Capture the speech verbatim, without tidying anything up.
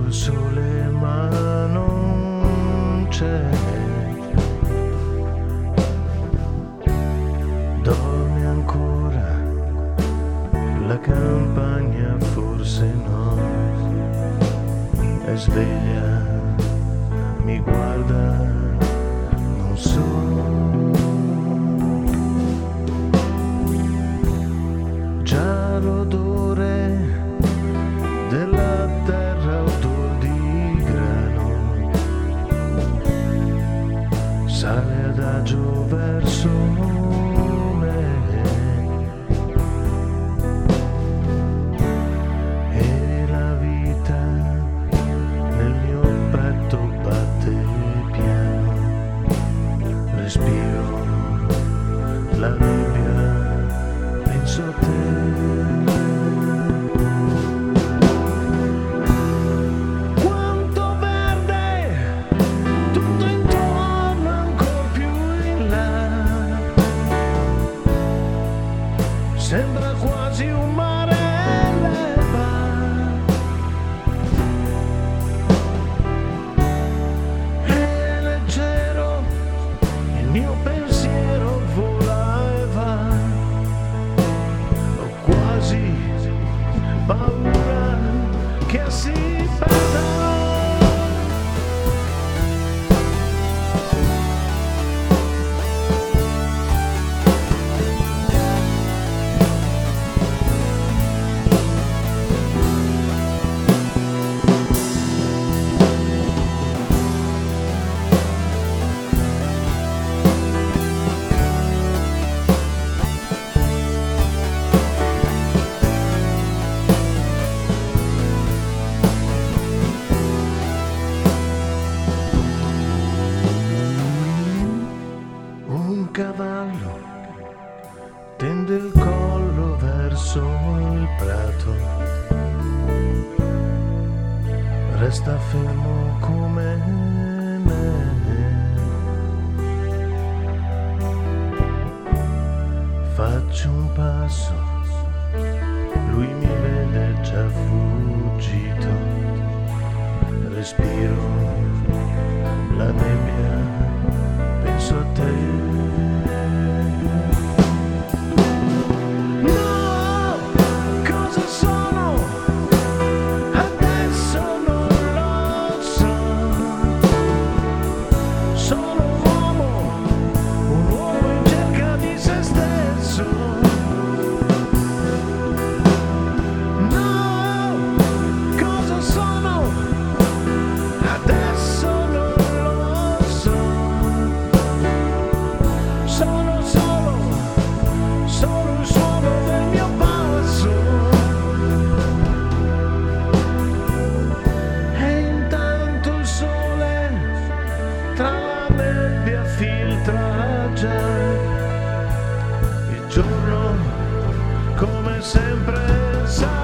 col sole ma non c'è. Dorme ancora la campagna, forse no, è sveglia, mi guarda, non so. Già l'odore della terra, odor di grano, sale adagio verso me e la vita nel mio petto batte piano, respiro la nebbia, penso a te. Sembra quasi un mare l'erba, è leggero, il mio pensiero vola e va, ho quasi paura che si perda. Un cavallo tende il collo verso il prato, resta fermo come me. Faccio un passo, lui mi vede già fuggito, respiro la nebbia, penso a te. Tra la nebbia filtra già il giorno, come sempre sa.